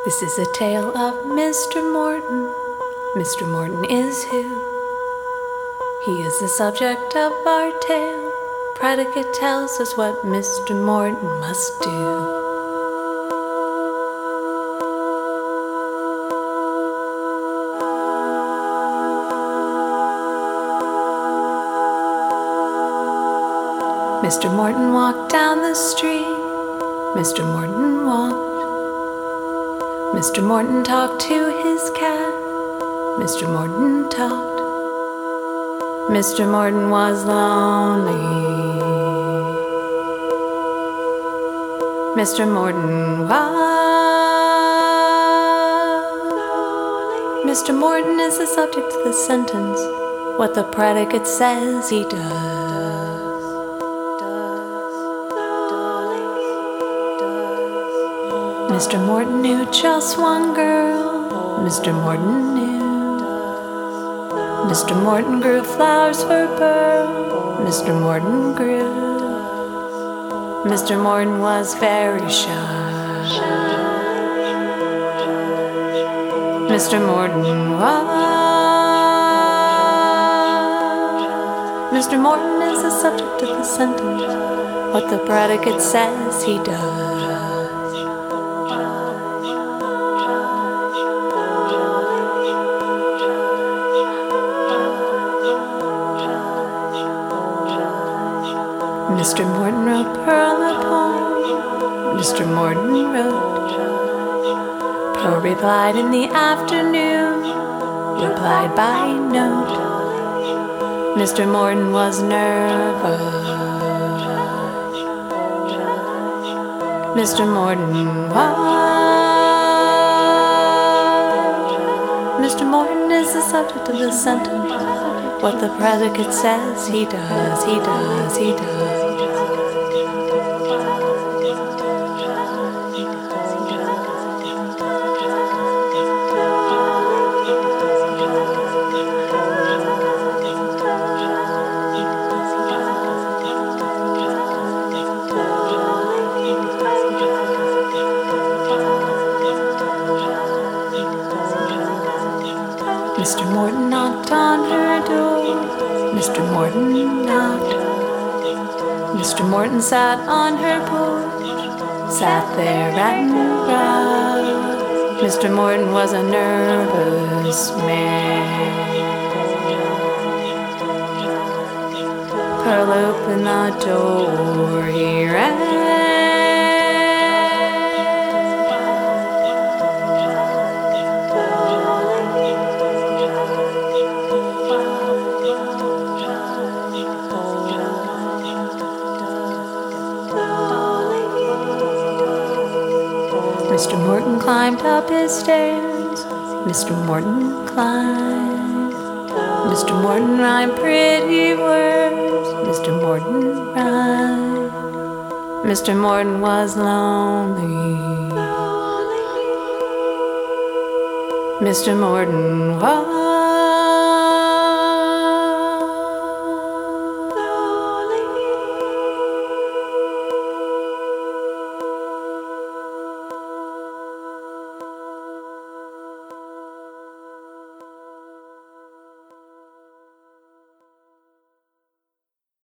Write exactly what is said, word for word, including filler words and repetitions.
This is a tale of Mister Morton. Mister Morton is who? He is the subject of our tale. Predicate tells us what Mister Morton must do. Mister Morton walked down the street. Mister Morton walked. Mister Morton talked to his cat. Mister Morton talked. Mister Morton was lonely. Mister Morton was. Mister Morton is the subject of the sentence. What the predicate says he does. Mister Morton knew just one girl. Mister Morton knew. Mister Morton grew flowers for Pearl. Mister Morton grew. Mister Morton was very shy. Mister Morton was. Mister Morton is the subject of the sentence. What the predicate says he does. Mister Morton wrote Pearl a poem. Mister Morton wrote. Pearl replied in the afternoon. Replied by note. Mister Morton was nervous. Mister Morton was. Mister Morton is the subject of the sentence. What the predicate says he does, he does, he does. Mister Morton knocked on her door. Mister Morton knocked. Mister Morton sat on her porch. Sat there and rocked. Mister Morton was a nervous man. Pearl opened the door. He ran. Mister Morton climbed up his stairs. Mister Morton climbed. Mister Morton rhymed pretty words. Mister Morton rhymed. Mister Morton was lonely. Mister Morton was.